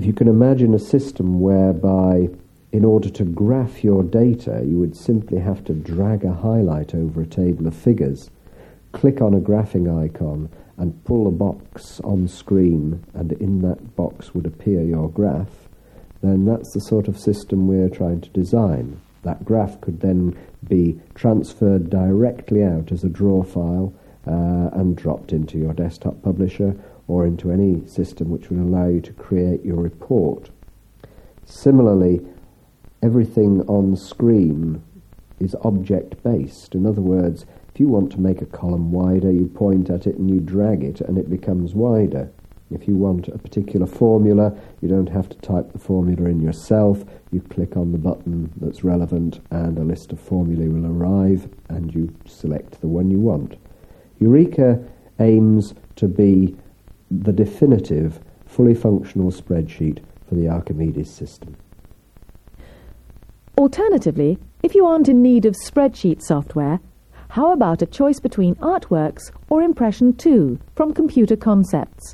If you can imagine a system whereby, in order to graph your data, you would simply have to drag a highlight over a table of figures, click on a graphing icon, and pull a box on screen, and in that box would appear your graph, then that's the sort of system we're trying to design. That graph could then be transferred directly out as a draw file and dropped into your desktop publisher or into any system which would allow you to create your report. Similarly, everything on screen is object-based. In other words, if you want to make a column wider, you point at it and you drag it and it becomes wider. If you want a particular formula, you don't have to type the formula in yourself. You click on the button that's relevant and a list of formulae will arrive and you select the one you want. Eureka aims to be the definitive, fully functional spreadsheet for the Archimedes system. Alternatively, if you aren't in need of spreadsheet software, how about a choice between Artworks or Impression 2 from Computer Concepts?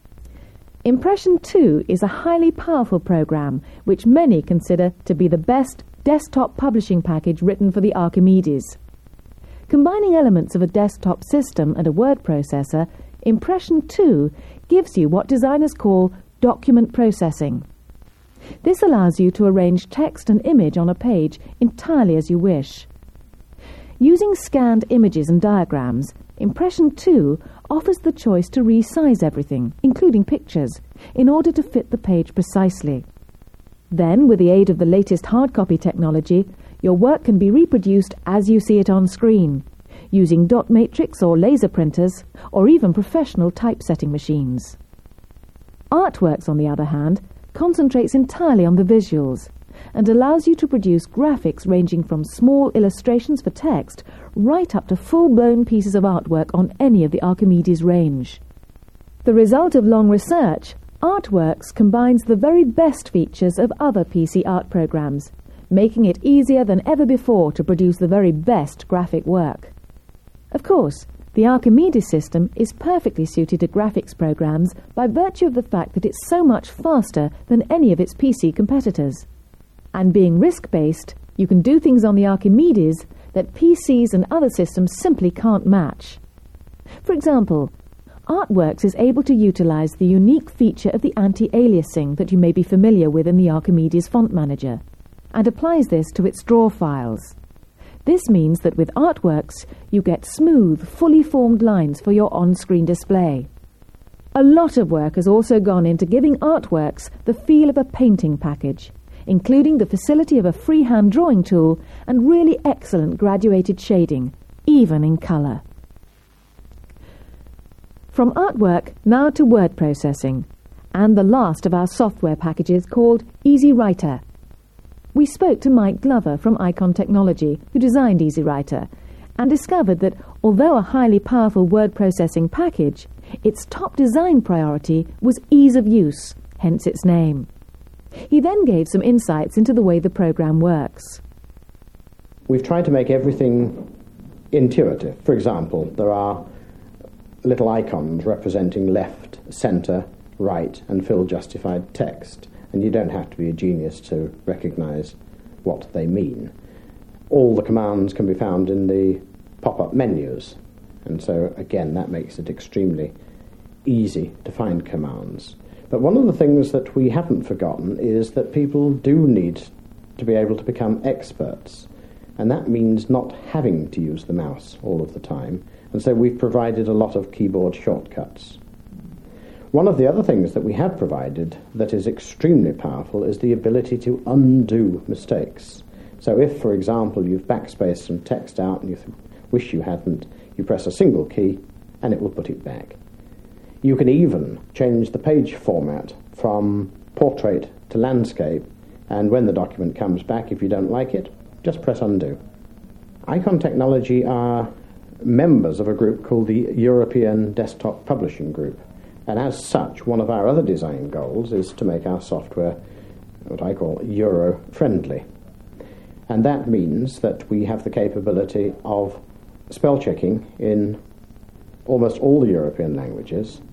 Impression 2 is a highly powerful program which many consider to be the best desktop publishing package written for the Archimedes. Combining elements of a desktop system and a word processor, Impression 2 gives you what designers call document processing. This allows you to arrange text and image on a page entirely as you wish. Using scanned images and diagrams, Impression 2 offers the choice to resize everything, including pictures, in order to fit the page precisely. Then, with the aid of the latest hard copy technology, your work can be reproduced as you see it on screen, using dot matrix or laser printers, or even professional typesetting machines. Artworks, on the other hand, concentrates entirely on the visuals and allows you to produce graphics ranging from small illustrations for text right up to full-blown pieces of artwork on any of the Archimedes range. The result of long research, Artworks combines the very best features of other PC art programs, making it easier than ever before to produce the very best graphic work. Of course, the Archimedes system is perfectly suited to graphics programs by virtue of the fact that it's so much faster than any of its PC competitors. And being RISC-based, you can do things on the Archimedes that PCs and other systems simply can't match. For example, Artworks is able to utilize the unique feature of the anti-aliasing that you may be familiar with in the Archimedes font manager, and applies this to its draw files. This means that with Artworks, you get smooth, fully formed lines for your on-screen display. A lot of work has also gone into giving Artworks the feel of a painting package, including the facility of a freehand drawing tool and really excellent graduated shading, even in colour. From Artwork, now to word processing, and the last of our software packages called EasyWriter. We spoke to Mike Glover from Icon Technology, who designed EasyWriter, and discovered that although a highly powerful word processing package, its top design priority was ease of use, hence its name. He then gave some insights into the way the program works. We've tried to make everything intuitive. For example, there are little icons representing left, centre, right, and fill-justified text, and you don't have to be a genius to recognise what they mean. All the commands can be found in the pop-up menus, and so, again, that makes it extremely easy to find commands. But one of the things that we haven't forgotten is that people do need to be able to become experts, and that means not having to use the mouse all of the time, and so we've provided a lot of keyboard shortcuts. One of the other things that we have provided that is extremely powerful is the ability to undo mistakes. So if, for example, you've backspaced some text out and you wish you hadn't, you press a single key and it will put it back. You can even change the page format from portrait to landscape, and when the document comes back, if you don't like it, just press undo. Icon Technology are members of a group called the European Desktop Publishing Group, and as such, one of our other design goals is to make our software what I call Euro-friendly. And that means that we have the capability of spell checking in almost all the European languages,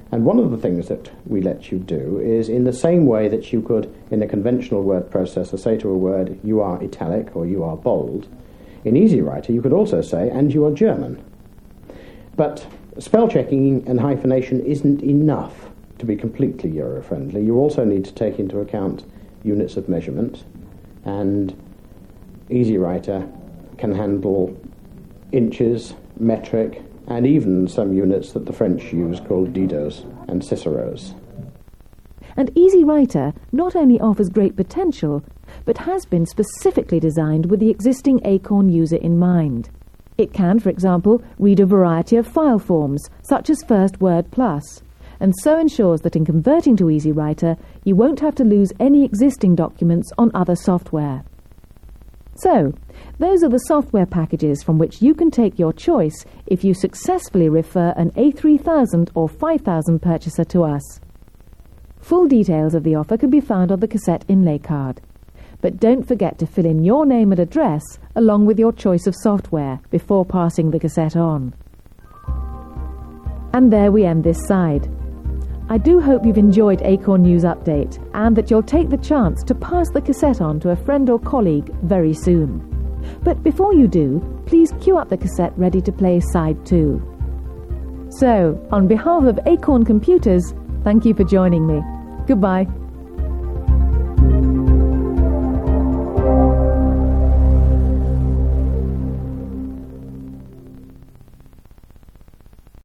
And one of the things that we let you do is, in the same way that you could, in a conventional word processor, say to a word, you are italic or you are bold, in EasyWriter you could also say, and you are German. But spell checking and hyphenation isn't enough to be completely Euro-friendly. You also need to take into account units of measurement, and EasyWriter can handle inches, metric, and even some units that the French use called didos and ciceros. And EasyWriter not only offers great potential, but has been specifically designed with the existing Acorn user in mind. It can, for example, read a variety of file forms, such as First Word Plus, and so ensures that in converting to EasyWriter, you won't have to lose any existing documents on other software. So, those are the software packages from which you can take your choice if you successfully refer an A3000 or 5000 purchaser to us. Full details of the offer can be found on the cassette inlay card. But don't forget to fill in your name and address along with your choice of software before passing the cassette on. And there we end this side. I do hope you've enjoyed Acorn News Update and that you'll take the chance to pass the cassette on to a friend or colleague very soon. But before you do, please queue up the cassette ready to play side 2. So, on behalf of Acorn Computers, thank you for joining me. Goodbye.